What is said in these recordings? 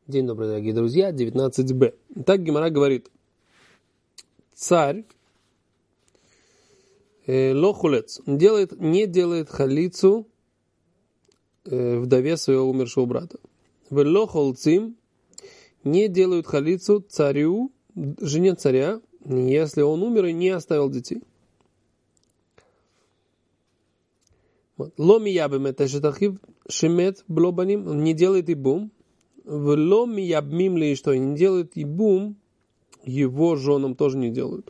День добрый, дорогие друзья, 19б. Так Гемара говорит, царь лохулец не делает халицу вдове своего умершего брата. Лохулцим не делают халицу царю, жене царя, если он умер и не оставил детей. Ломи ябем это шетахив шемет блобаним, он не делает ибум. Ломи ябмим ли что не делает ибум, его женам тоже не делают.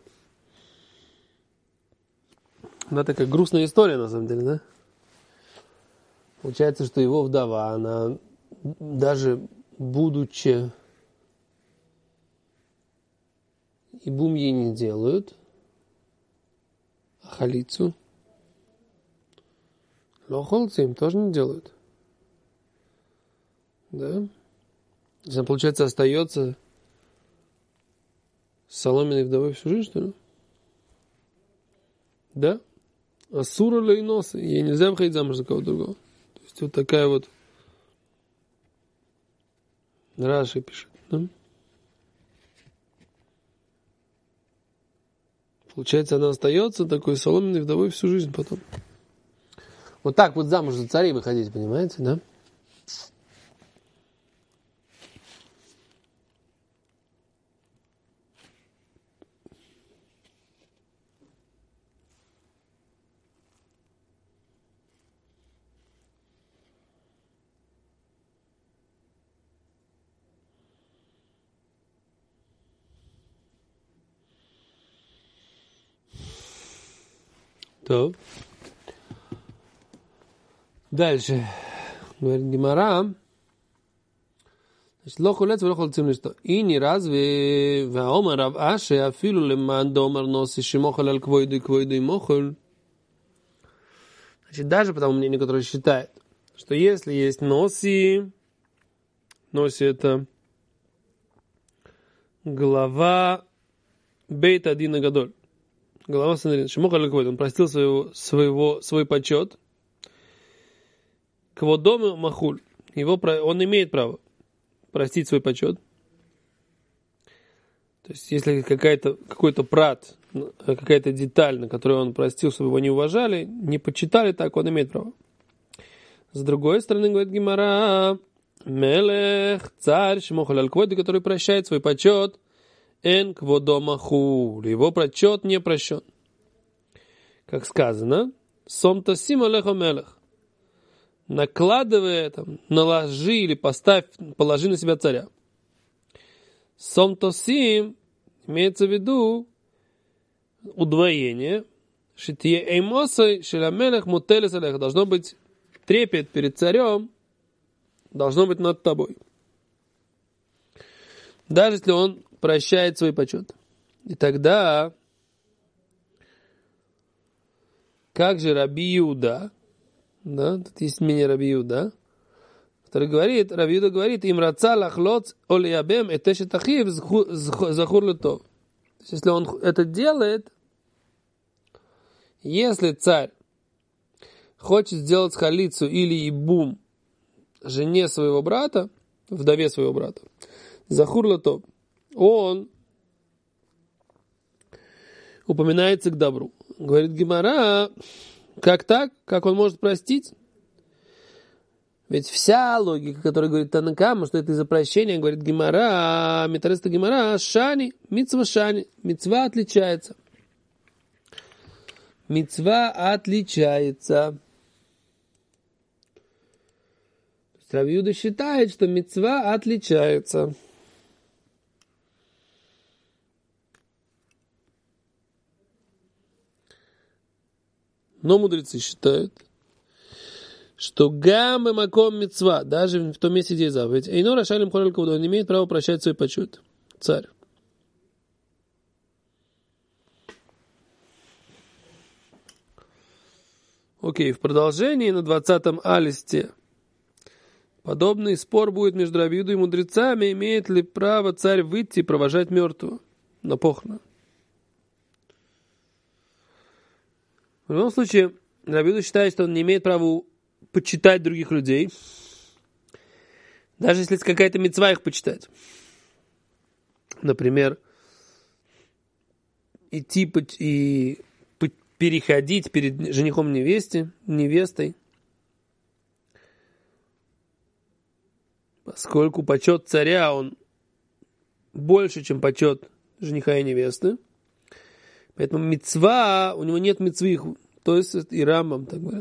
Да, такая грустная история, на самом деле, да? Получается, что его вдова, она даже будучи ибум ей не делают, а халицу лохолцы им тоже не делают. Да? То есть, получается, остается с соломенной вдовой всю жизнь, что ли? Да? Асура лейноса. Ей нельзя выходить замуж за кого-то другого. То есть, вот такая вот Раши пишет, да? Получается, она остается такой соломенной вдовой всю жизнь потом. Вот так вот замуж за царей выходить, понимаете, да? То. Дальше. Говорит Гемара. Значит, лохулец и лохулцим что? И не разве ваомар рав Аше афилу леман домар носи шимохал аль квойду и мохал. Значит, даже по тому мнению, которое считает, что если есть носи это глава Бейт Адина Гадоль. Глава Сандрина. Шимохал аль квойду. Он простил свой почет. Кводому махуль. Он имеет право простить свой почет. То есть, если какой-то прат, какая-то деталь, на которую он простил, чтобы его не уважали, не почитали, так он имеет право. С другой стороны, говорит Гемара, Мелех, царь, Шимохаль аль-Квойду, который прощает свой почет, эн кводо махуль. Его почет не прощен. Как сказано, сом тасим алехо мелех. Накладывая, наложи или положи на себя царя. Сом тосим имеется в виду удвоение. Шитье эймосой шеламелех мутелес алех. Должно быть трепет перед царем, должно быть над тобой. Даже если он прощает свой почет. И тогда, как же Раби Иуда, да, тут есть мнение Раби Иуда, который говорит, Раби Иуда говорит, им раца лахлоц олиябем этешет ахив захур летов. То есть, если он это делает, если царь хочет сделать халицу или ибум жене своего брата, вдове своего брата, захур летов, он упоминается к добру. Говорит Гемара, как так? Как он может простить? Ведь вся логика, которая говорит Танакама, что это из-за прощения, говорит Гемара, метареста Гемара, шани, мицва, отличается. Мицва отличается. Раби Иуда считает, что мицва отличается. Но мудрецы считают, что гам и маком мицва, даже в том месте, где есть заповедь, эйно рашалим хорель кавуду, он имеет право прощать свой почет. Царь. Окей, в продолжении на 20-м алисте подобный спор будет между Раби Иудой и мудрецами, имеет ли право царь выйти и провожать мертвого на похороны. В любом случае, Раби Иуда считает, что он не имеет права почитать других людей. Даже если какая-то мицва их почитать. Например, идти и переходить перед женихом невестой, поскольку почет царя, он больше, чем почет жениха и невесты. Поэтому мицва, у него нет мицвы, то есть и Рамбам так говорят.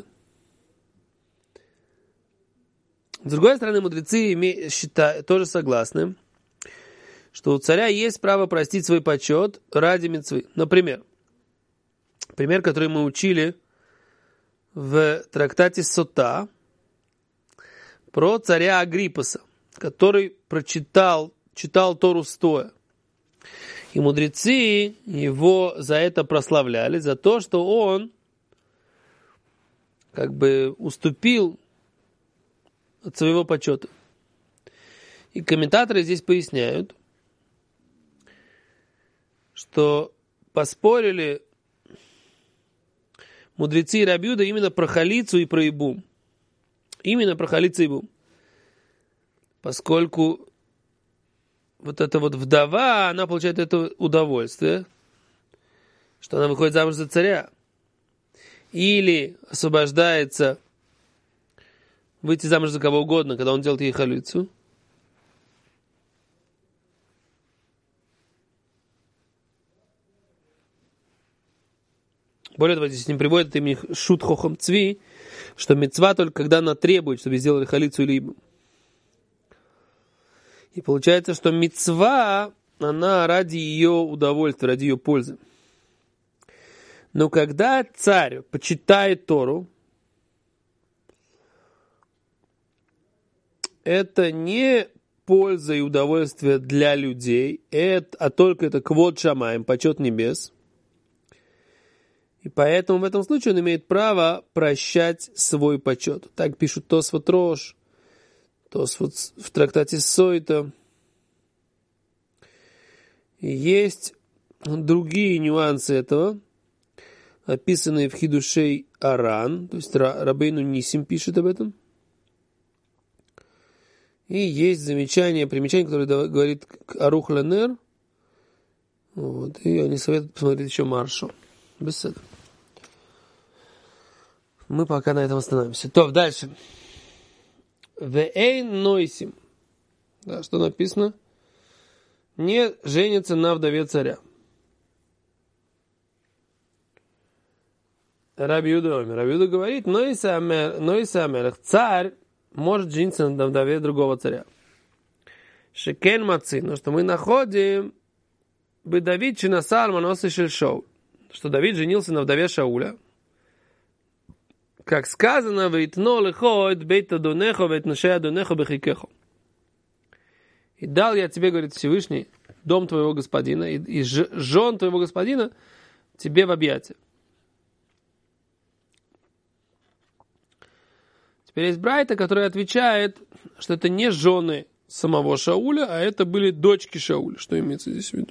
С другой стороны, мудрецы тоже согласны, что у царя есть право простить свой почет ради мицвы. Например, пример, который мы учили в трактате Сота про царя Агриппаса, который читал Тору стоя. И мудрецы его за это прославляли, за то, что он как бы уступил от своего почета. И комментаторы здесь поясняют, что поспорили мудрецы и Раби Юда именно про халицу и про ибум. Именно про халицу и ибум. Поскольку вот эта вот вдова, она получает это удовольствие, что она выходит замуж за царя. Или освобождается выйти замуж за кого угодно, когда он делает ей халицу. Более того, здесь не приводит имени Шут Хохам Цви, что мицва только когда она требует, чтобы сделали халицу или ибум. И получается, что мицва, она ради ее удовольствия, ради ее пользы. Но когда царь почитает Тору, это не польза и удовольствие для людей, а только это квод шамаим, почет небес. И поэтому в этом случае он имеет право прощать свой почет. Так пишут Тосфот Рош, Тосфот в трактате Сойта. И есть другие нюансы этого, описанные в Хидушей Аран, то есть Рабейну Нисим пишет об этом. И есть примечание, которое говорит Арух Ланер. Вот, и они советуют посмотреть еще Маршу. Без этого. Мы пока на этом остановимся. То, дальше. Вэйн нойсим. Да, что написано? Не женится на вдове царя. Раби Юда говорит, нойса амелех, царь может жениться на вдове другого царя. Шекен мацы, но что мы находим бы Давид чинасар маносы шельшоу, что Давид женился на вдове Шауля. Как сказано, «Вейтно лехо эт бейт адонехо, веет нашей адонехо бехикехо». И дал я тебе, говорит Всевышний, дом твоего господина, и жен твоего господина тебе в объятия. Теперь есть Брайта, который отвечает, что это не жены самого Шауля, а это были дочки Шауля. Что имеется здесь в виду?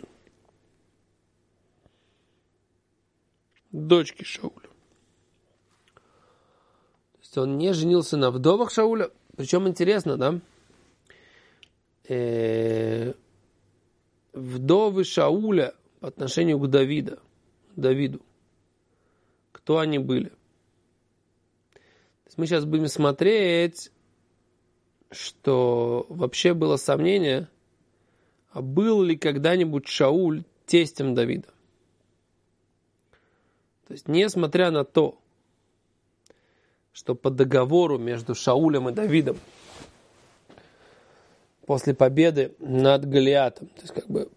Дочки Шауля. Он не женился на вдовах Шауля. Причем интересно, да? Вдовы Шауля по отношению к Давиду. Кто они были? То есть мы сейчас будем смотреть, что вообще было сомнение, а был ли когда-нибудь Шауль тестем Давида. То есть, несмотря на то, что по договору между Шаулем и Давидом после победы над Голиатом, то есть как бы,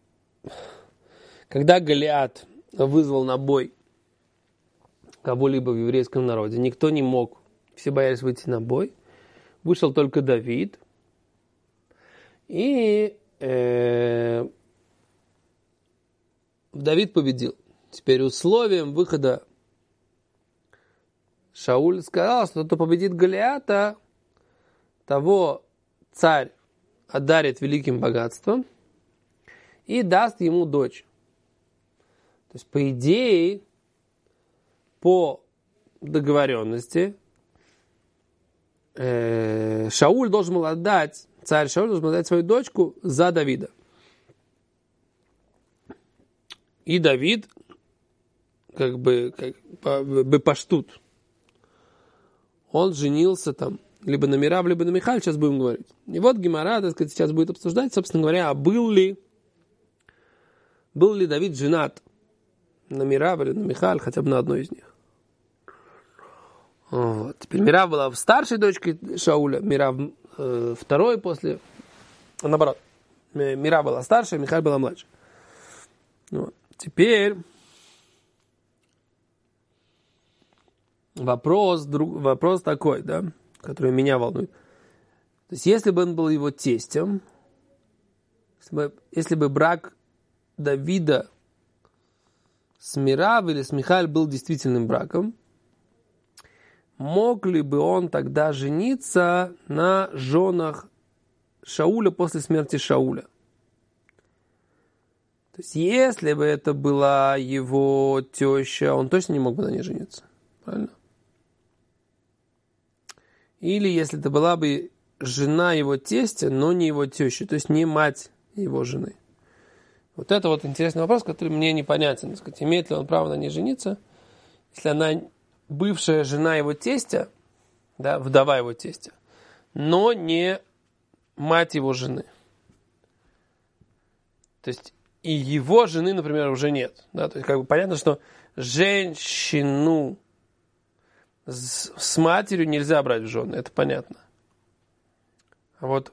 когда Голиат вызвал на бой кого-либо в еврейском народе, никто не мог, все боялись выйти на бой, вышел только Давид, и Давид победил. Теперь условием выхода Шауль сказал, что кто победит Голиата, того царь одарит великим богатством и даст ему дочь. То есть, по идее, по договоренности, Шауль должен был отдать царь Шауль должен отдать свою дочку за Давида. И Давид, как бы паштут, он женился там либо на Мирав, либо на Михаль, сейчас будем говорить. И вот Гемара, так сказать, сейчас будет обсуждать, собственно говоря, а был ли Давид женат на Мирав или на Михаль, хотя бы на одной из них. Вот. Теперь Мирав была старшей дочкой Шауля, Мирав второй после... Наоборот, Мирав была старшая, Михаль была младше. Вот. Теперь вопрос такой, да, который меня волнует. То есть, если бы он был его тестем, если бы брак Давида с Мирав или с Михаль был действительным браком, мог ли бы он тогда жениться на женах Шауля после смерти Шауля? То есть, если бы это была его теща, он точно не мог бы на ней жениться. Правильно? Или если это была бы жена его тестя, но не его теща, то есть не мать его жены. Вот это вот интересный вопрос, который мне непонятен. Так сказать, имеет ли он право на ней жениться, если она бывшая жена его тестя, да, вдова его тестя, но не мать его жены. То есть и его жены, например, уже нет. Да? То есть как бы понятно, что женщину с матерью нельзя брать в жены, это понятно. А вот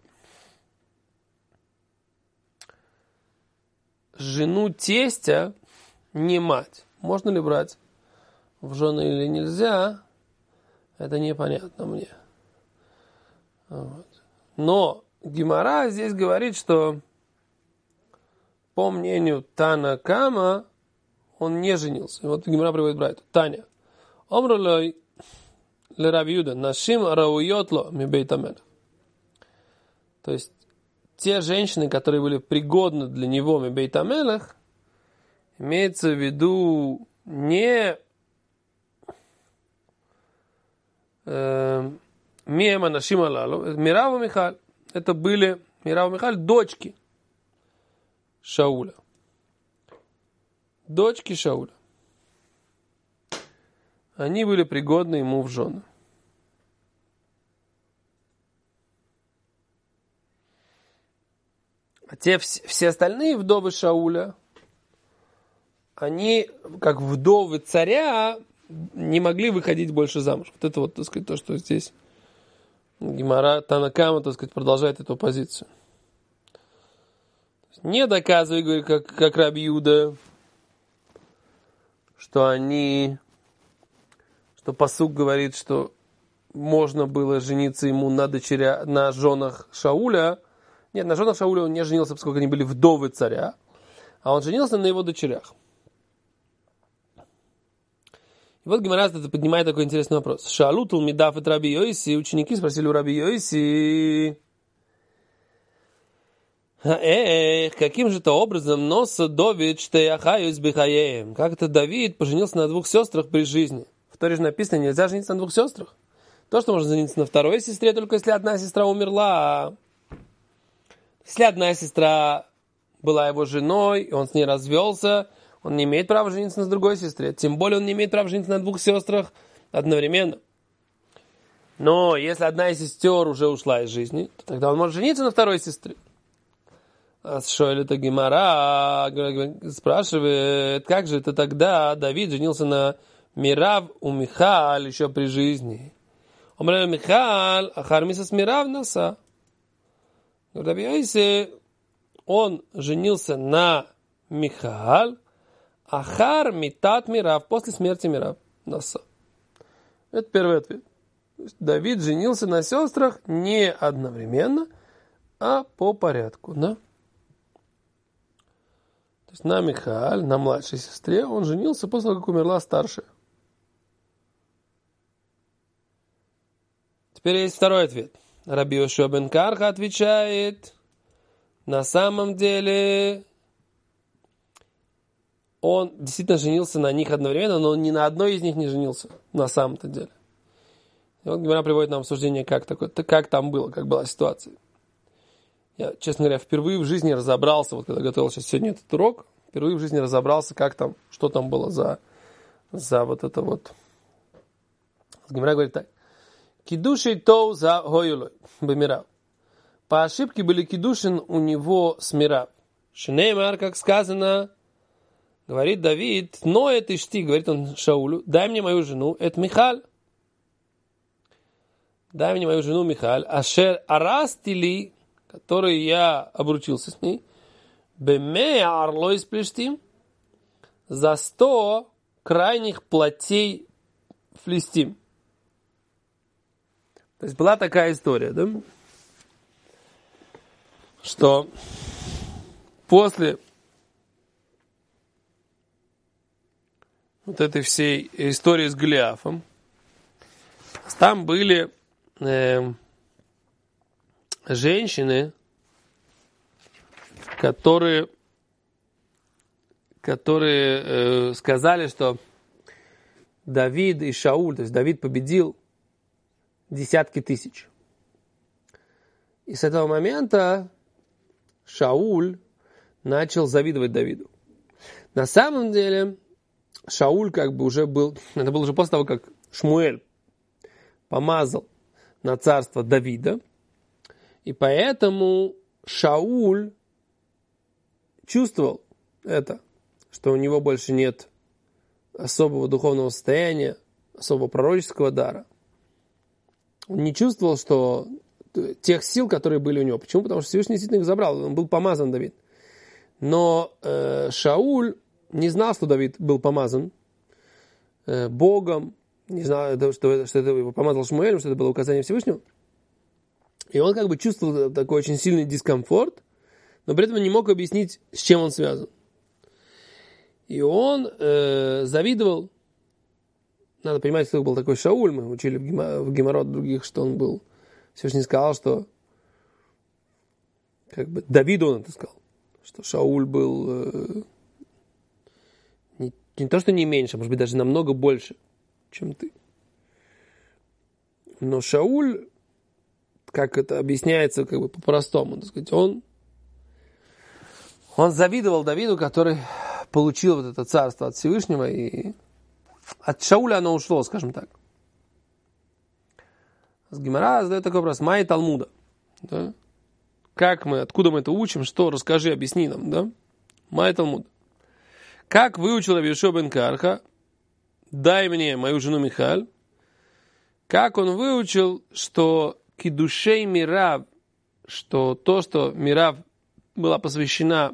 жену тестя не мать. Можно ли брать в жены или нельзя, это непонятно мне. Вот. Но Гемара здесь говорит, что по мнению Тана Кама он не женился. И вот Гемара приводит брайту. Таня. Омрулой ле Рав Юда нашим рауйотло ми бейт амелех. То есть те женщины, которые были пригодны для него ми бейт амелех, имеется в виду не Миема нашим алалу, Мирав и Михаль. Это были Мирав и Михаль, дочки Шауля. Дочки Шауля. Они были пригодны ему в жены. А те все остальные вдовы Шауля, они, как вдовы царя, не могли выходить больше замуж. Вот это вот, так сказать, то, что здесь Гемара Тана Кама, так сказать, продолжает эту позицию. Не доказывай, говорит, как Раби Юда, что пасук говорит, что можно было жениться ему на женах Шауля. Нет, на женах Шауля он не женился, поскольку они были вдовы царя, а он женился на его дочерях. И вот Гемара поднимает такой интересный вопрос. Шалутул мидаф et Раби Йоси, ученики спросили у Раби Йоси, каким же это образом носа Давид штеяхаюс бихаеем? Как это Давид поженился на двух сестрах при жизни? В Торе же написано, нельзя жениться на двух сестрах. То, что можно жениться на второй сестре, только если одна сестра умерла. Если одна сестра была его женой, и он с ней развелся, он не имеет права жениться на другой сестре. Тем более он не имеет права жениться на двух сестрах одновременно. Но если одна из сестер уже ушла из жизни, то тогда он может жениться на второй сестре. А Шойлета Гемара спрашивает, как же это тогда Давид женился на Мирав у Михаль еще при жизни? Омрел Михаль, ахармиса с Мирав наса. Он женился на Михаль, ахар митат Мирав, после смерти Мирав наса. Это первый ответ. Давид женился на сестрах не одновременно, а по порядку, да? То есть на Михаль, на младшей сестре, он женился после того, как умерла старшая. Теперь есть второй ответ. Раби Йошуа бен Карха отвечает, на самом деле он действительно женился на них одновременно, но ни на одной из них не женился на самом-то деле. И вот Гемара приводит нам обсуждение, как там было, как была ситуация. Я, честно говоря, впервые в жизни разобрался, вот когда готовился сегодня этот урок, впервые в жизни разобрался, как там, что там было за вот это вот. Гемара говорит так. Кидушей тоу за гоюлой бемирав. По ошибке были кидушин у него с мирав. Шинеймар, как сказано, говорит Давид, но это ишти, говорит он Шаулю, дай мне мою жену, это Михаль. Дай мне мою жену Михаль, ашер арастили, который я обручился с ней, бемея арло из Плештим, за 100 крайних плотей Флистим. То есть была такая история, да? Что после вот этой всей истории с Голиафом там были женщины, которые сказали, что Давид и Шауль, то есть Давид победил десятки тысяч. И с этого момента Шауль начал завидовать Давиду. На самом деле Шауль как бы уже был, это было уже после того, как Шмуэль помазал на царство Давида, и поэтому Шауль чувствовал это, что у него больше нет особого духовного состояния, особого пророческого дара. Он не чувствовал, что тех сил, которые были у него. Почему? Потому что Всевышний действительно их забрал. Он был помазан Давид. Но Шауль не знал, что Давид был помазан Богом. Не знал, что это его помазал Шмуэлем, что это было указание Всевышнего. И он как бы чувствовал такой очень сильный дискомфорт, но при этом не мог объяснить, с чем он связан. И он завидовал. Надо понимать, кто был такой Шауль. Мы учили в Гемарот других, что он был. Всевышний сказал, что как бы Давиду он это сказал, что Шауль был не то, что не меньше, а может быть даже намного больше, чем ты. Но Шауль, как это объясняется как бы по-простому, так сказать, он завидовал Давиду, который получил вот это царство от Всевышнего, и от Шауля оно ушло, скажем так. С Гемара задает такой вопрос: Май Талмуда. Да? Откуда мы это учим, что, расскажи, объясни нам, да? Май Талмуда. Как выучил Раби Йошуа бен Карха, дай мне мою жену Михаль, как он выучил, что кидушей мирав, что то, что мирав была посвящена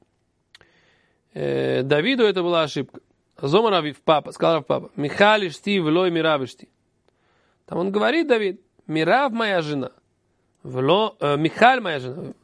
Давиду, это была ошибка. Зомар Авив папа, сказал Рав папа, Михаль ишти влой мирав ишти. Там он говорит, Давид, мирав моя жена, Михаль моя жена,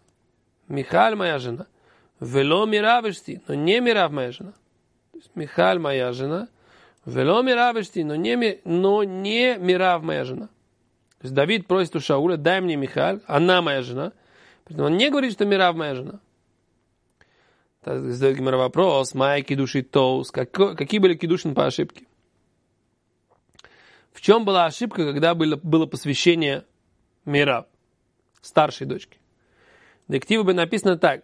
вело мирав ишти, но не мирав моя жена. То есть Михаль моя жена, вело мирав ишти, но не мирав моя жена. То есть Давид просит у Шауля, дай мне Михаль, она моя жена. Он не говорит, что мирав моя жена. Задает Гемара вопрос, май кидуши тоус, какие были кидушин по ошибке? В чем была ошибка, когда было посвящение Мирав, старшей дочке? В директиве бы написано так.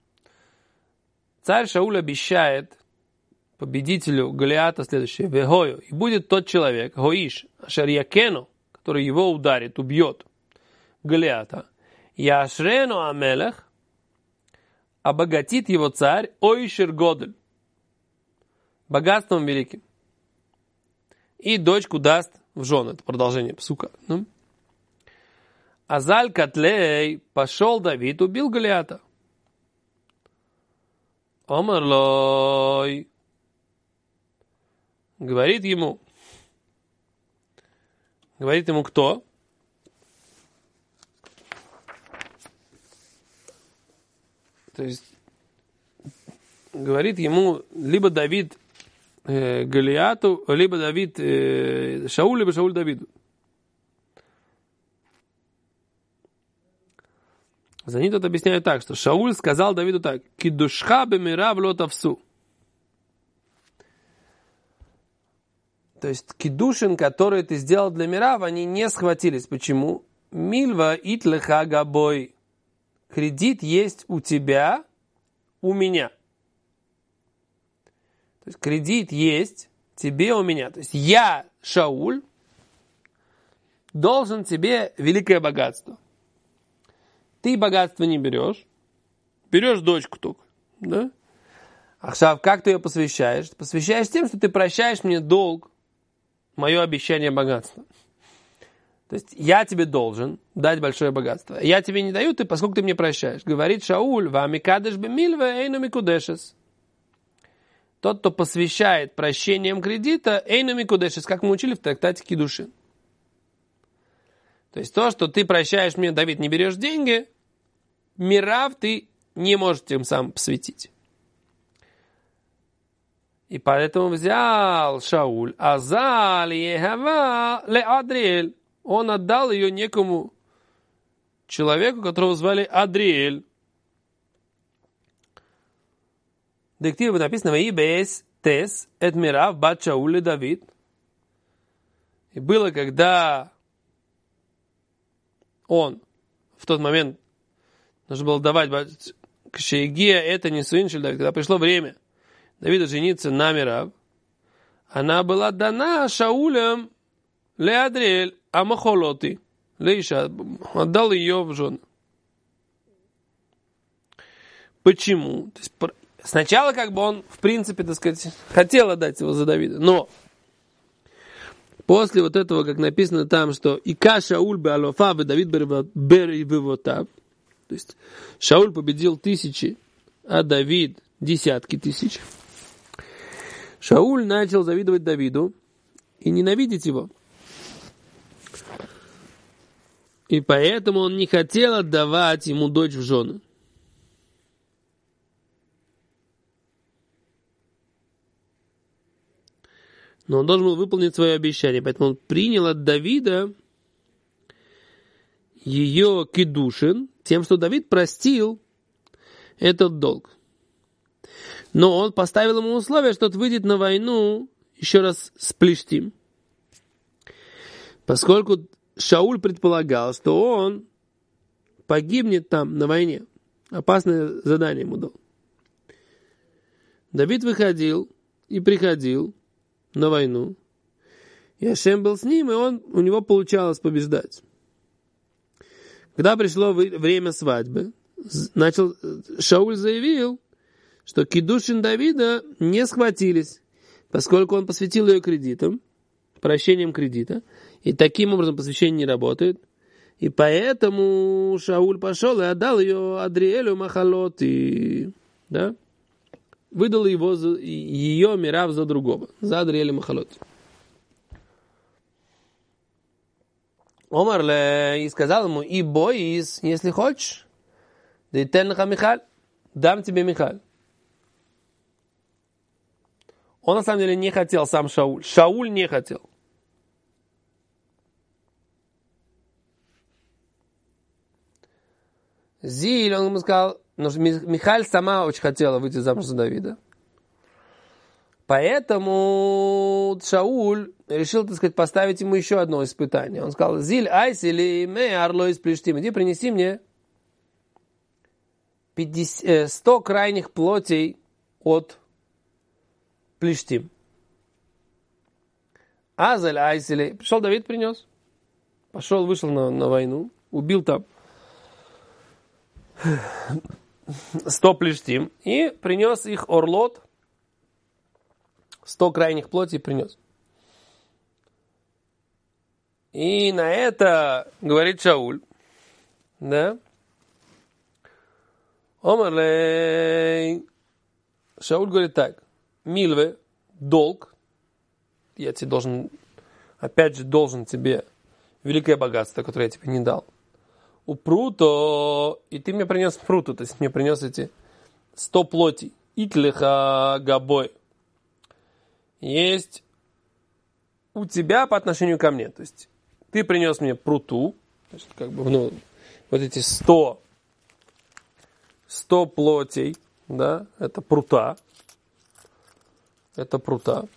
Царь Шауль обещает победителю Голиата следующее. Вегою. И будет тот человек, Гоиш, Ашер Якену, который его ударит, убьет Голиата. Яшрену Амелех, обогатит его царь Ойшер Годель, богатством великим. И дочку даст в жены. Это продолжение псука. Азаль Катлей, пошел Давид, убил Голиата. Омарлой. Говорит ему кто? То есть говорит ему либо Давид Голиату, либо Давид Шауль, либо Шауль Давиду. За ним тут объясняют так, что Шауль сказал Давиду так: «Кидушха бемирав ло тавсу». То есть кидушин, который ты сделал для Мирав, они не схватились. Почему? Мильва итлеха габой. кредит есть у тебя, у меня. То есть кредит есть тебе, у меня. То есть я, Шауль, должен тебе великое богатство. Ты богатство не берешь. Берешь дочку только. Да? А как ты ее посвящаешь? Ты посвящаешь тем, что ты прощаешь мне долг, мое обещание богатства. То есть я тебе должен дать большое богатство. Я тебе не даю, поскольку ты мне прощаешь. Говорит Шауль, вамикадеш бемильве эйну микудешес. Тот, кто посвящает прощением кредита, эйну микудешес, как мы учили в трактате Кидушин. То есть то, что ты прощаешь мне, Давид, не берешь деньги, мирав ты не можешь тем самым посвятить. И поэтому взял Шауль Азаль Ехава ле Адриэль. Он отдал ее некому человеку, которого звали Адриэль. В директиве написано «Ваибес тес эт мирав бат Шауль Давид». И было, когда он в тот момент нужно было давать Кшеегия, это не сын Давид, когда пришло время Давида жениться на Мирав, она была дана Шаулем Леадриэль Амахолоти. Лейша отдал ее в жены. Почему? То есть, сначала он, в принципе, так сказать, хотел отдать его за Давида, но после вот этого, как написано там, что Ика Шауль беалофа и Давид беривотав, то есть Шауль победил тысячи, а Давид десятки тысяч. Шауль начал завидовать Давиду и ненавидеть его. И поэтому он не хотел отдавать ему дочь в жены. Но он должен был выполнить свое обещание. Поэтому он принял от Давида ее кидушин, тем, что Давид простил этот долг. Но он поставил ему условие, что тот выйдет на войну еще раз с Плештим. Поскольку Шауль предполагал, что он погибнет там на войне. Опасное задание ему дал. Давид выходил и приходил на войну. И Ашем был с ним, и у него получалось побеждать. Когда пришло время свадьбы, Шауль заявил, что кидушин Давида не схватились, поскольку он посвятил ее кредитам, прощением кредита, и таким образом посвящение не работает. И поэтому Шауль пошел и отдал ее Адриэлю Махалоти, да? Выдал ее Мирав за другого, за Адриэля Махалоти. Омарле и сказал ему, и боис, если хочешь, да и теннаха Михаль, дам тебе Михаль. Он на самом деле не хотел сам Шауль. Шауль не хотел. Зиль, он ему сказал, но Михаль сама очень хотела выйти замуж за Давида. Поэтому Шауль решил, так сказать, поставить ему еще одно испытание. Он сказал, Зиль, айсили, ме арло из Плештим, иди принеси мне 100 крайних плотей от Плештим. Азаль, айсили. Пришел Давид, принес. Вышел на войну, убил там 100 Плештим и принес их орлот, 100 крайних плотей принес. И на это говорит Шауль, да? Омарлей. Шауль говорит так, Мильве, долг, я тебе должен, опять же, должен тебе великое богатство, которое я тебе не дал. У пруто, и ты мне принес пруту, то есть мне принес эти 100 плотей. Итлиха габой. Есть у тебя по отношению ко мне. То есть ты принес мне пруту, значит, вот эти 100 плотей, да, это прута. Это прута.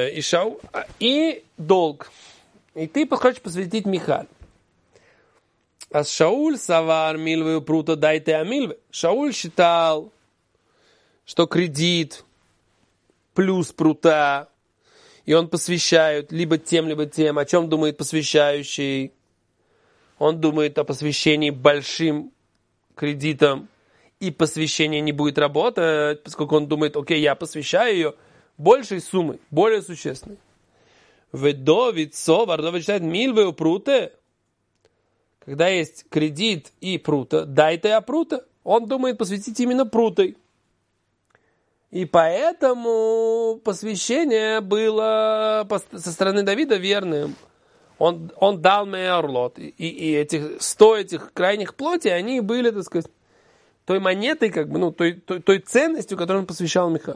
И долг. И ты хочешь посвятить Михаль. А Шауль савар мильвы прута дайте амильвы. Шауль считал, что кредит плюс прута, и он посвящает либо тем. О чем думает посвящающий? Он думает о посвящении большим кредитом, и посвящение не будет работать, поскольку он думает, окей, я посвящаю ее большей суммой, более существенной. Ведовит совар, считает мильвы прута. Когда есть кредит и прута, дайте а прута. Он думает посвятить именно прутой. И поэтому посвящение было со стороны Давида верным. Он дал меорлот. И этих 100 этих крайних плоти, они были, так сказать, той монетой, той ценностью, которую он посвящал Миха.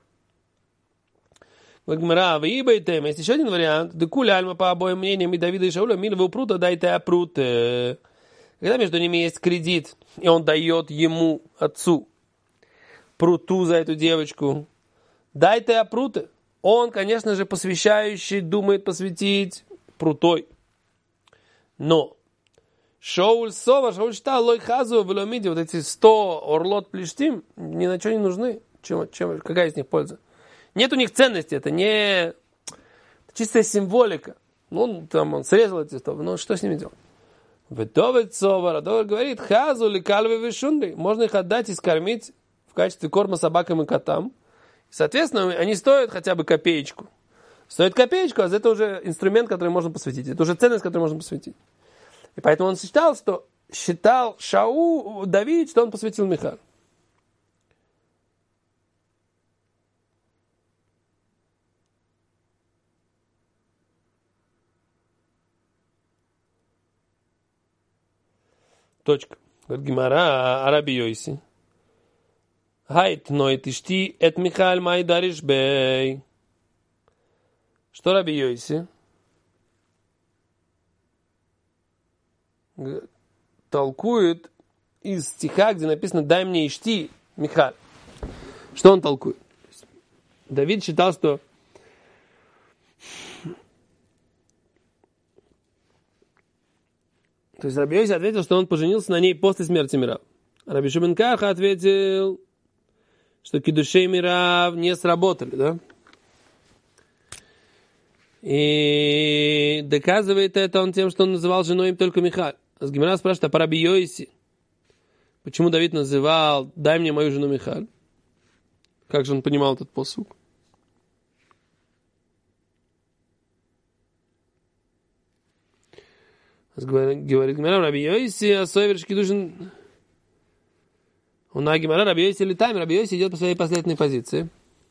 Есть еще один вариант. Декуляльма по обоим мнениям и Давида и Шауля мильвы прута дайте а прута. Когда между ними есть кредит, и он дает ему, отцу, пруту за эту девочку, дайте а прута. Он, конечно же, посвящающий, думает посвятить прутой. Но Шауль считал лой хазу в ломиде, вот эти 100 орлот плештим ни на что не нужны. Какая из них польза? Нет у них ценности, это не чистая символика. Он срезал эти 100, но что с ними делать? Ведовец совар, говорит, хазу ли кальвы вишунды, можно их отдать и скормить в качестве корма собакам и котам. Соответственно, они стоят хотя бы копеечку. Стоит копеечку, а это уже инструмент, который можно посвятить. Это уже ценность, которую можно посвятить. И поэтому он считал Давид, что он посвятил Миха. Точка. Говорит Гимара, Раби Йоси. Хайт ноет ишти эт Михаил май дариш бей. Что Раби Йоси толкует из стиха, где написано «дай мне ишти, Михаил». Что он толкует? Давид считал, что то есть Раби Йоси ответил, что он поженился на ней после смерти Мирав. Раби Шимон Карха ответил, что кидушей Мирав не сработали, да? И доказывает это он тем, что он называл женой им только Михаль. А Гемара спрашивает, а по Раби Йоси, почему Давид называл «дай мне мою жену Михаль»? Как же он понимал этот посук? Говорит Гемара, Раби Йоси, асойверш кидушин. У на Гемара Раби Йоси летаем, Раби Йоси идет по своей последовательной позиции.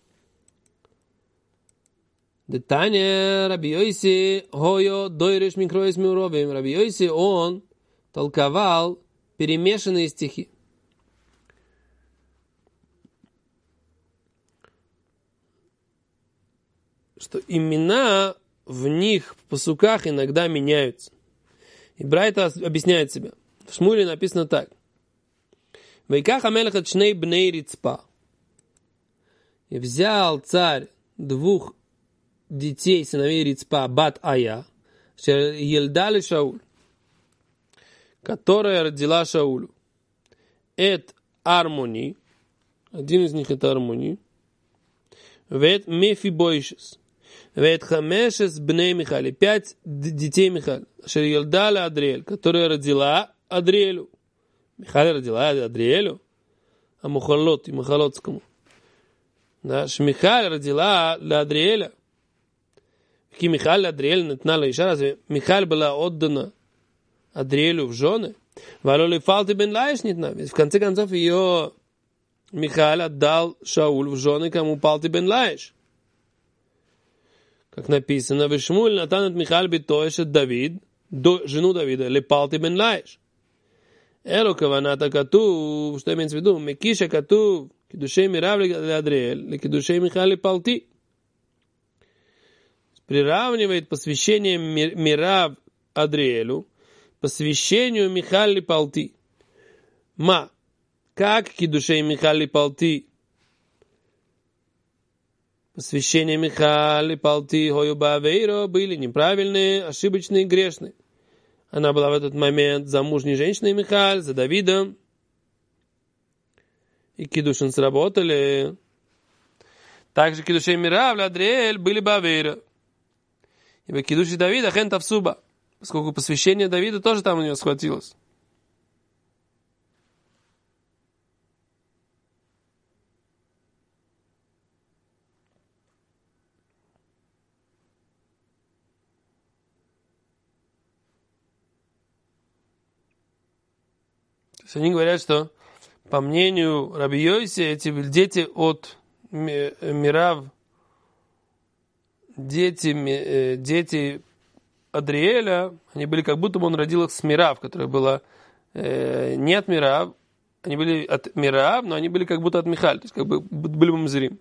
Детание Раби Йоси хойо дойреш микроис миуровим. Раби Йоси, он толковал перемешанные стихи. Что имена в них, в пасуках, иногда меняются. И Брайта объясняет себя. В Шмуле написано так. Вейках амелех от шней бней рицпа. И взял царь 2 детей, сыновей Рицпа, Бат Ая, Ельдали Шауль, которая родила Шаулю. Это Армони, один из них это Армони, вет Мефибойшес, вет Хамешес бней Михали, 5 детей Михали, Ельдали Адриэль, которая родила Адриэлю. Михали родила Адриэлю, а Мухалот и Мухалотскому. Да, Шмихаль родила для Адриэля. Ки Михаль Адриэль натнала иша, разве Михаль была отдана Адриэлю в жены? Валоли фалти бен Лаиш нитна. Ведь в конце концов ее Михаль отдал Шауль в жены, кому палти бен Лаиш. Как написано, Вишмуль натанет Михаль битоэшет Давид, жену Давида, лепалти бен Лаиш. Эло каваната катув, что имеется в виду? Мекиша катув, кидушей Мирав ле кидушей Михаль лепалти. Приравнивает посвящение Мирав Адриэлю посвящению Михаль лепалти. Как кидушей Михаль лепалти? Посвящение Михаль лепалти хою бавейро были неправильные, ошибочные, грешные. Она была в этот момент замужней женщиной Михаль, за Давидом. И кидушин сработали. Также кидушей Мирав, Ладриэль были Бавейра. Ибо кидуши Давида хен тавсуба. Поскольку посвящение Давида тоже там у него схватилось. То есть они говорят, что по мнению Раби Йоси, эти дети от Мирав, дети Адриэля, они были как будто бы он родил их с Мирав, которая была не от Мирав, они были от Мирав, но они были как будто от Михаль, то есть как бы были мамзерим.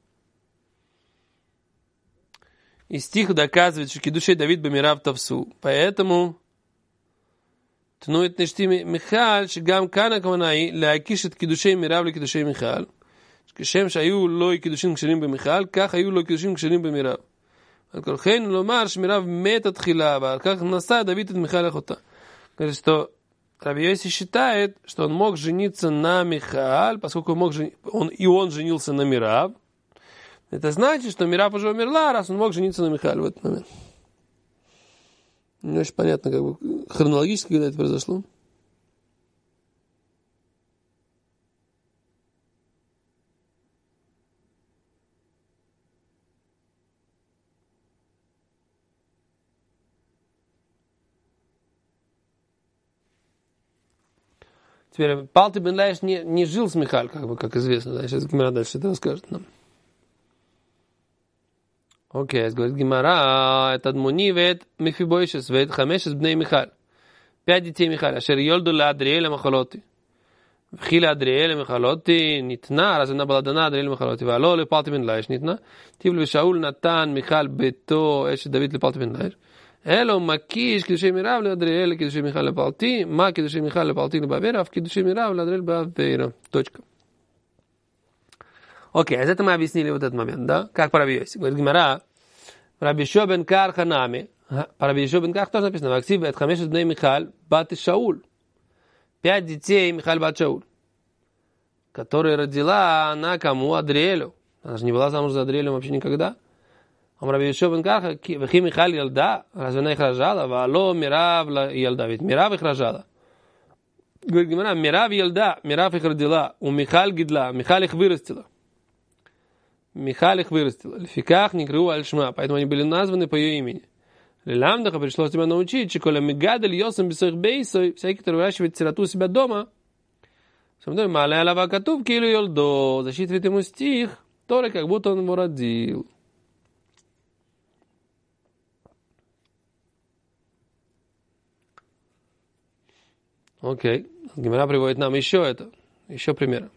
И стих доказывает, что кидушей Давид бы Мирав тавсу. Поэтому תנו נשתי מיכל, שגם כאן הכוונה היא להקיש את קידושי מירב לקידושי מיכל. כשם שהיו לו קידושים כשרים במיכל, כך היו לו קידושים כשרים במירב. על כולכן לומר שמירב מת התחילה, ועל כך נשא Давид от Михаль охота. Говорит, что Раби Йоси считает, что он мог жениться на Михаль, поскольку он женился на Мирав. Это значит, что Мирав уже умерла, раз он мог жениться на Михаль в этот момент. Не очень понятно, как бы хронологически, когда это произошло. Теперь Палти бен Лаиш не жил с Михаль, как известно. Да? Сейчас Гимара дальше это расскажет нам. Окей, говорит Гимара, это Адмуни вет Мефибойшес вет Хамешес бней Михаль. 5 детей Михаль. Ашер йолду ла Адриэля Махалоти. Вхила Адриэля Махалоти нитна, раз она была дана Адриэля Махалоти. Вало ли Палти бен Лаиш нитна. Тивл вешаул натан Михаль бето эшет Давид ли Палти бен Лаиш. Эло макиш кидушей Мирав ли Адриэля кидушей Михаль ли Палти. Ма кидушей Михаль ли Палти ли Бавера. В кидушей Мирав ли Адриэль Бавера. Точка. Окей, это мы объяснили вот этот момент, да? Как по Раби Йоси. Говорит Гимара, Раби Йошуа бен Карха нами. По Раби Йошуа бен Карха тоже написано. Вактив бет хамешет бней Михаль бат Шауль. 5 детей Михаль бат Шауль. Которая родила она кому? Адриэлю. Она же не была замуж за Адриэлем вообще никогда. А Раби Йошуа бен Карха, вахи Михаль ялда, разве она их рожала? Вало Мирав ялда. Ведь Мирав их рожала. Говорит Гимара, Мирав ялда, Мирав их родила. У Михаль гидла, Михаль их вырастила. Михаль их вырастила. Лефиках никру аль-шма. Поэтому они были названы по ее имени. Лиламдаха пришлось тебя научить, что коля мигадель йосам бисоих бейсой, всякий, который выращивает сироту у себя дома, смотри, маля алава катув килу йолдо, засчитывает ему стих, Торы, как будто он его родил. Окей. Гемара приводит нам еще пример.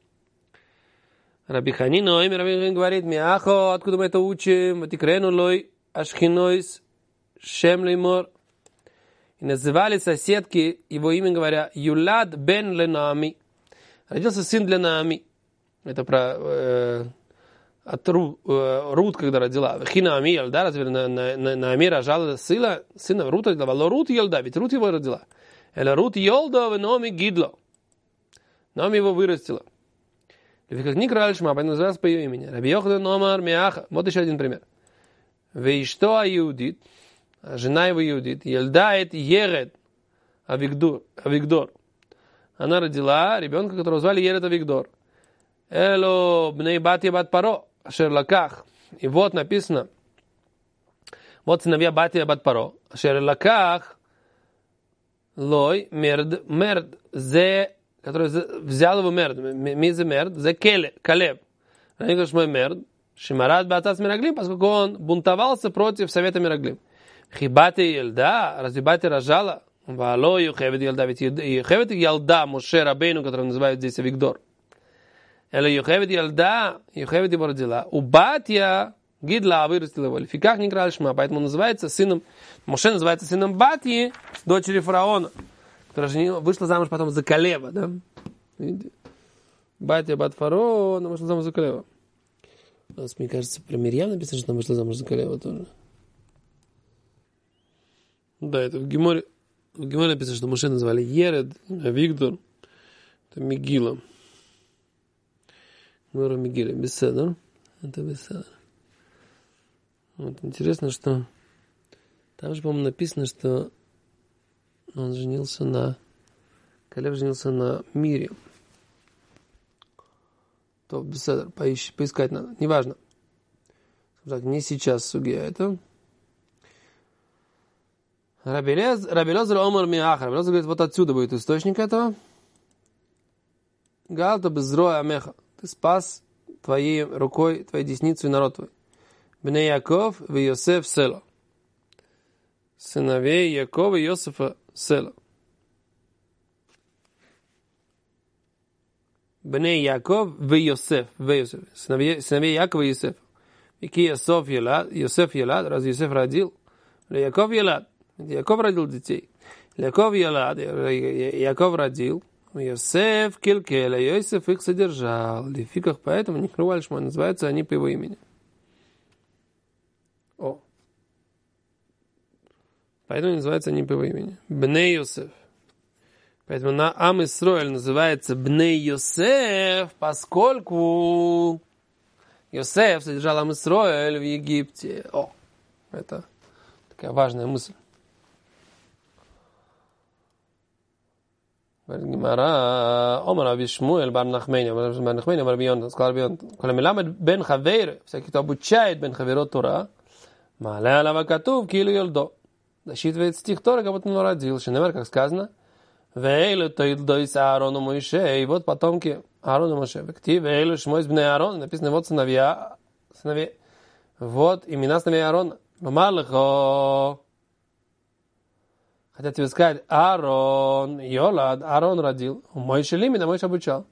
Раби Ханино, имя Раби Ханино говорит, Миахо, откуда мы это учим? Ватикрену лой ашхинойс шем леймор. И называли соседки его имя, говоря, Юлад бен ленами. Родился сын для Наами. Это про от Рут, когда родила. Хина Ами Ялда, разве Наами рожала сына Рут родила. Но Рут Ялда, ведь Рут его родила. Эля Рут Йолда, Наами гидло. Наами его вырастила. Как не краль шма, поэтому называется по ее имени. Раби Йоханан Омар Миаха. Вот еще один пример. Вейшто Аюдит, жена его Иудит, Елдает Еред Авигдор. Она родила ребенка, которого звали Еред Авигдор. Эло бней батья бат паро, ашер лаках. И вот написано, вот сыновья батья бат паро, ашер лаках, лой мерд, зе, который взял его мерд, мизе мерд, зе калеб. Они говорят, мой мерд, шимарат баатас мираглим, поскольку он бунтовался против совета мираглим. Хибати елда, разве бати рожала, вало юхевет елда, ведь юхевет елда, Моше Рабейну, который называют здесь Авигдор. Эле юхевет елда, юхевет его родила. У батья гидла вырастила его. Лификах не краль шма, поэтому называется сыном, Моше называется сыном Батьи, дочери фараона, которая вышла замуж потом за Калева, да? Видите? Батья бат фараона вышла замуж за Калева. Мне кажется, про Мирьям написано, что она вышла замуж за Калева тоже. Да, это в Геморе в Геморе написано, что Моше назвали Еред, Авигдор, это Мегила. Гемора Мегила, Беседер. Это Беседер. Вот, интересно, что там же, по-моему, написано, что он женился на... Калев женился на Мире. То Беседер, поискать надо. Неважно. Так, не сейчас сугия это. Раби Лозер омар миахар. Раби Лозер говорит, вот отсюда будет источник этого. Галта безроя амеха. Ты спас твоей рукой, твоей десницей народ твой. Бней Яков и Йосеф села. Сыновей Якова и Йосефа села. Бней Яков и Йосеф. Сыновей Якова и Йосефа. Ики Йосеф елад, раз Йосеф родил. Яков елад. Яков родил детей. Яков елад, Яков родил. Йосеф килкеля, Йосеф их содержал. Лификах, поэтому не крывали шмой, называются они по его имени. О. Поэтому называются они по его имени. Бней Йосеф. Поэтому на Ам Исроэль называется Бней Йосеф, поскольку Йосеф содержал Ам Исроэль в Египте. О, это такая важная мысль. Гемара, Омар Раби Шмуэль бар Нахмени, бар Раби Йонатан, сказал Раби Йонатан, коли меламед бен хавейр, всякий, кто обучает бен хаверот Тора, маале алава катув килу йолдо, засчитывает стих Торы, как будто он родил, шинемер, как сказано, вейлу тоилдойс Аарону Моисhe, и вот потомки Аарона Моше, векти вейлу шмойс бней Аарон, написано вот сыновья, вот имена сыновей Аарона, мамалхо. Хотят тебе сказать, Аарон, Йолад, Аарон родил. Моше лимит, а Моше обучал.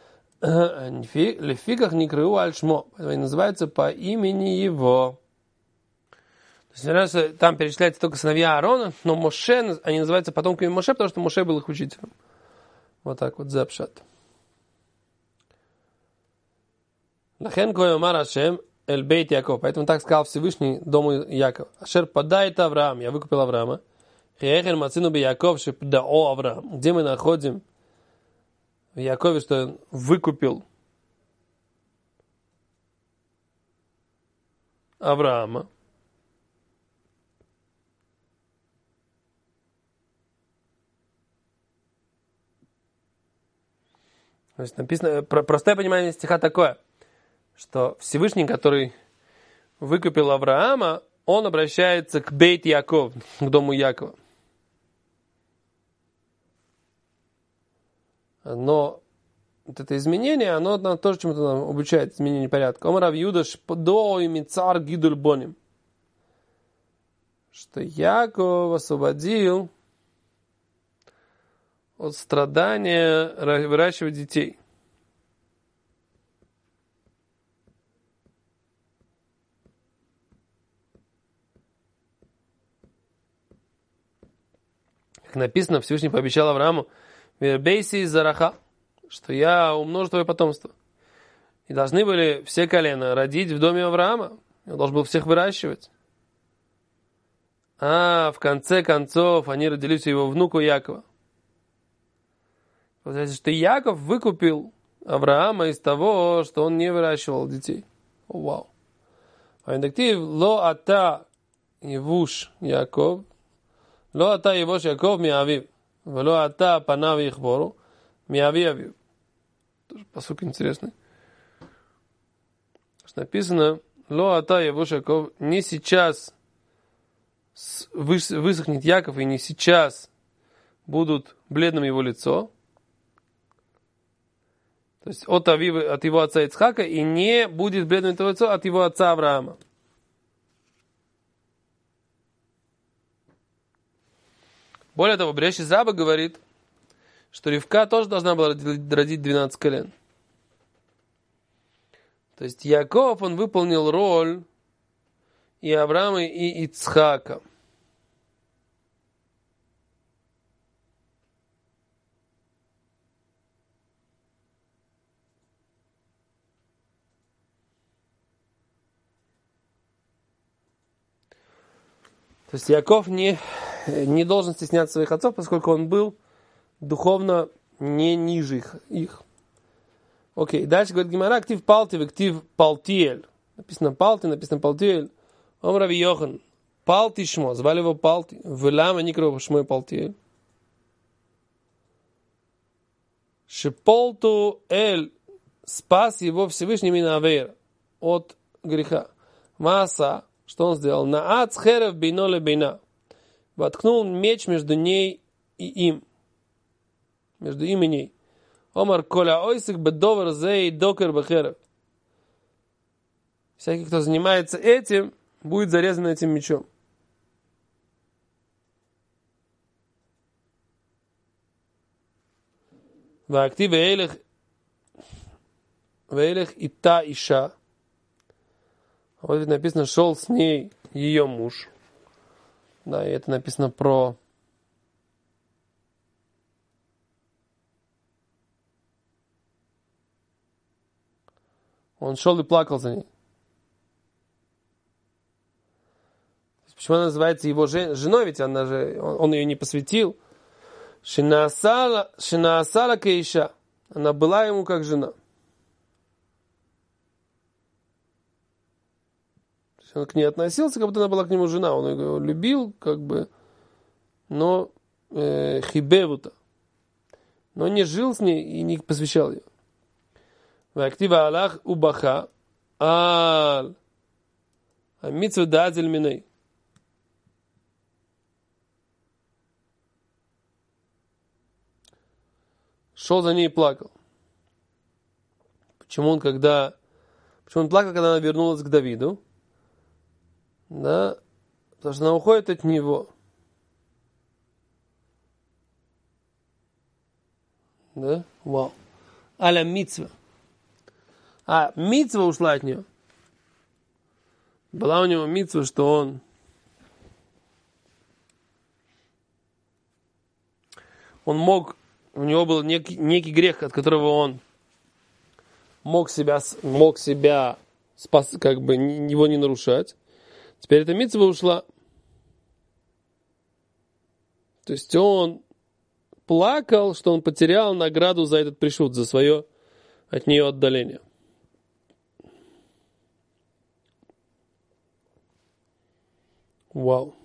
Лефиках не крыу альшмо. Они называются по имени его. То есть, там перечисляются только сыновья Аарона, но Моше, они называются потомками Моше, потому что Моше был их учителем. Вот так вот, запшат. Лахен кой омар Ашем эль бейт Яков. Поэтому так сказал Всевышний дому Якова. Ашер падает Авраам, я выкупил Авраама. Где мы находим в Якове, что он выкупил Авраама? То есть написано, простое понимание стиха такое, что Всевышний, который выкупил Авраама, он обращается к Бейт Яков, к дому Якова. Но вот это изменение, оно нам тоже чему-то нам обучает, изменение порядка. Омар Рав Юда шпдо и мицар гидуль боним. Что Яков освободил от страдания выращивать детей. Как написано, Всевышний пообещал Аврааму, Вербейси из Зараха, что я умножу твое потомство. И должны были все колена родить в доме Авраама. Он должен был всех выращивать. А в конце концов они родились у его внуку Якова. Получается, что Яков выкупил Авраама из того, что он не выращивал детей. О, вау. А индактив ло ата евуш Яков, ло ата евуш Яков миавив. Вело ата панав ихбору, миави авив. Тоже посылка интересный. Написано, ло ата евуш Яков, не сейчас высохнет Яков, и не сейчас будут бледным его лицо. То есть от его отца Ицхака, и не будет бледным его лицо от его отца Авраама. Более того, Берешит Раба говорит, что Ривка тоже должна была родить 12 колен. То есть Яков, он выполнил роль и Авраама, и Ицхака. То есть Яков не не должен стесняться своих отцов, поскольку он был духовно не ниже их. Окей, дальше говорит Гемара, актив палти, актив палтиэль. Написано палти, написано палтиэль. Ом Раби Йохан, палти шмо, звали его палти. Велама никро шмо палтиэль. Шеполту эль, спас его Всевышний минавейра, от греха. Мааса, что он сделал? Наац херев бейно ле бейна. Воткнул меч между ней и им. Между им и ней. Омар коля ойсик бедовар зей докер бехерев. Всякий, кто занимается этим, будет зарезан этим мечом. Ваактив вейлех ита иша. Вот здесь написано, шел с ней ее муж. Да, и это написано про... Он шел и плакал за ней. Почему она называется его женой? Ведь она же, он ее не посвятил. Шинаасала кейша. Она была ему как жена. Он к ней относился, как будто она была к нему жена. Он ее любил, как бы, но хибевута. Но не жил с ней и не посвящал ее. Вактива Аллах убаха ал амитсу дазель миней. Шел за ней и плакал. Почему он плакал, когда она вернулась к Давиду? Да, потому что она уходит от него. Да? Вау. Аля митцва. Митцва ушла от нее. Была у него митцва, что он мог, у него был некий грех, от которого он мог себя спас, как бы его не нарушать. Теперь эта митцва ушла. То есть он плакал, что он потерял награду за этот пришут, за свое от нее отдаление. Вау.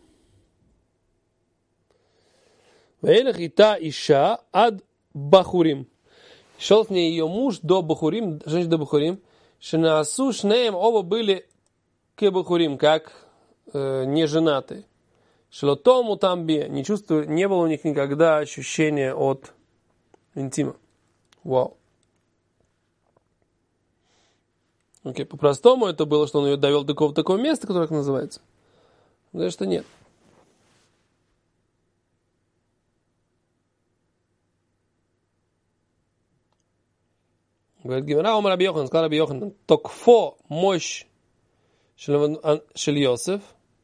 Вейлах ита иша ад бахурим. Шел с ней ее муж до бахурим, женщина до бахурим. Шинаасу шнеем, оба были к бахурим, как не женаты. Шлотому там би, не было у них никогда ощущения от интима. Вау. Окей, по-простому это было, что он ее довел до такого места, которое как называется. Говорит, что нет. Говорит Гемара, Омар Раби Йохан, сказал Раби Йохан, токфо мощь шель Йосеф,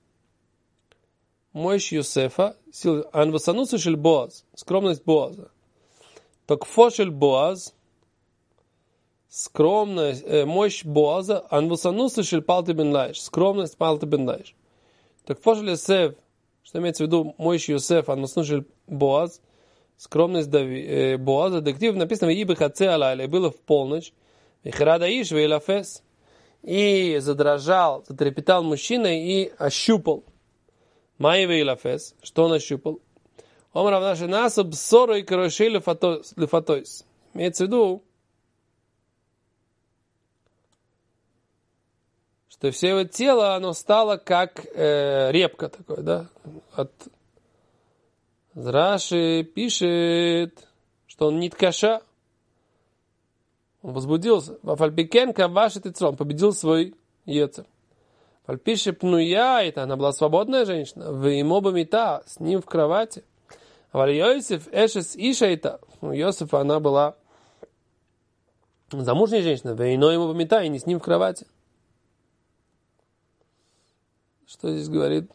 мощь Йосефа, анвасанусу шель Боаз, скромность Боаза. Токфо шель Боаз, скромность, мощь Боаза, анвасанусу шель Палти бен Лаиш, скромность Палти бен Лаиш. Токфо шель Йосеф, что имеется в виду мощь Йосеф, анвасанусу шель Боаз, скромность Боаза, дектив написано «Ибы хаце алайла», было в полночь, «Вихрада иш вейлафес», и задрожал, затрепетал мужчина и ощупал. «Май вейлафес», что он ощупал? «Омар авнаши наса бсору и корошей лефатойс». Имеется в виду, что все его тело, оно стало как репка такое, да, от... Раши пишет, что он ниткаша. Он возбудился. Вафальпикен кавашит и он победил свой ецер. Фальпише пнуя, это она была свободная женщина. В имоба мита, с ним в кровати. Валь Йосиф эшес ишайта. У Йосифа она была замужняя женщина. В иной имоба мита, и не с ним в кровати. Что здесь говорит?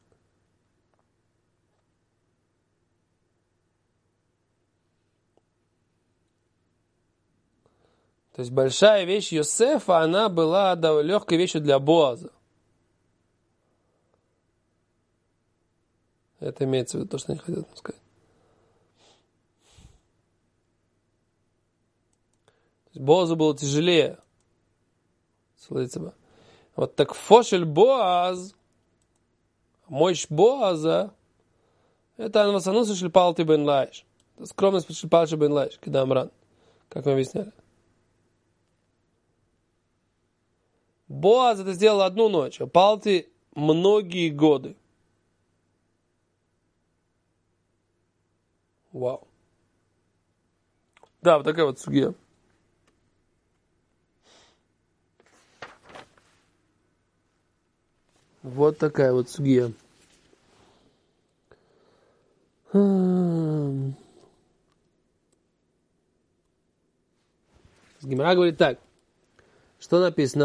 То есть большая вещь Йосефа, она была легкой вещью для Боаза. Это имеется в виду то, что они хотят сказать. Боазу было тяжелее. Слышите? Вот так фошель Боаз, мощь Боаза, это анвасануса шельпалти бен лаиш. Скромность шельпалти бен лаиш, когда Амран, как мы объясняли. Боаз это сделал одну ночь, а Палти многие годы. Вау. Да, вот такая вот сугия. Вот такая вот сугия. Гемара говорит так. Что написано?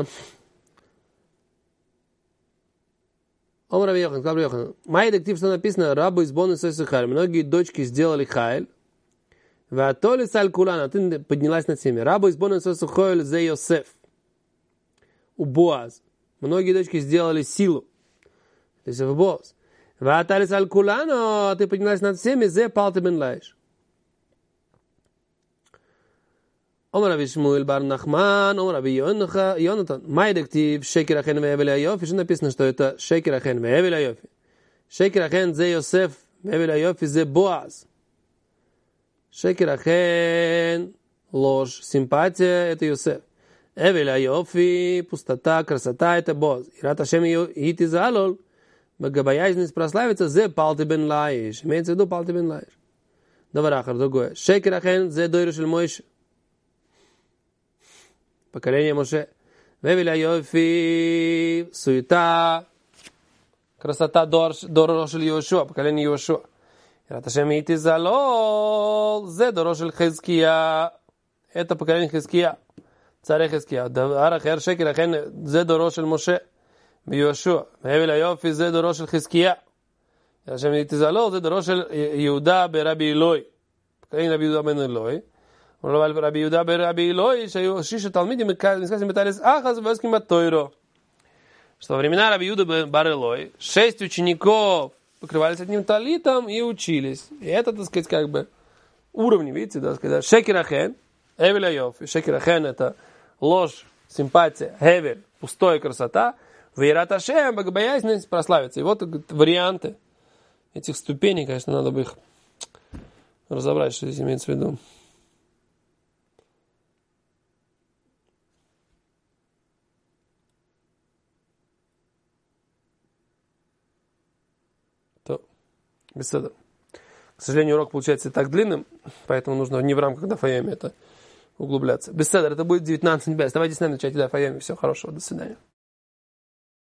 Омар Раби Йохан, сказал Раби Йохан. Май дектив, что написано? Рабу из бонуса сахаль. Многие дочки сделали хайль. Ватоли саль кулан, а ты поднялась над всеми. Рабу из бонуса сахаль зе Йосеф. У Боаз. Многие дочки сделали силу. То есть в Боаз. Ватоли саль кулан, а ты поднялась над всеми. Зе палты бен лаиш. Омар Раби Шмуэль бар Нахман, Омар Раби Йонатан. Май дектив, шекер ахен веевель айофи. Что написано, что это шекер ахен веевель айофи? Шекер ахен зе Йосеф, веевель айофи зе Боаз. Шекер ахен, ложь, симпатия, это Йосеф. Эвель айофи, пустота, красота, это Боаз. Ират Ашем ити залол, боязнь прославится, зе палти бен лаиш. Имеется в виду палти бен лаиш. Даварахар, другое. Шекер ахен зе дойрушель Мойше. Поколение Моше. Вевеля Йофи, суета, красота Дорошель Йошуа, поколение Йошуа. Ираташем ити залол, зе Дорошель Хизкия. Это поколение Хизкия. Царь Хизкия. Арахер шекер ахен, зе Дорошель Моше. Йошуа. Вевеля Йофи, зе Дорошель Хизкия. Ираташем ити залол, зе Дорошель Иуда ברבי אלוהי. поколение רבי יהודה בן אלוהי. רבי יהודה ברבי אלוהי, שהיו 6 תלמידים, נזכרתם בתלס אחז ועוסקים בתוירו. Что во времена Раби Юды бар Элой 6 учеников покрывались одним талитом и учились. И это, так сказать, как бы уровни, видите, да, сказать, шекер ахен, эвель айофи. Шекер ахен это ложь, симпатия, эвель, пустая красота. Вейрат Ашем, богобоязненность, прославиться. И вот варианты этих ступеней, конечно, надо бы их разобрать, что здесь имеется в виду. Беседа. К сожалению, урок получается и так длинным, поэтому нужно не в рамках Дафайоми это углубляться. Беседа, это будет 19 бес. Давайте с нами начать Дафайоми. Всего хорошего, до свидания.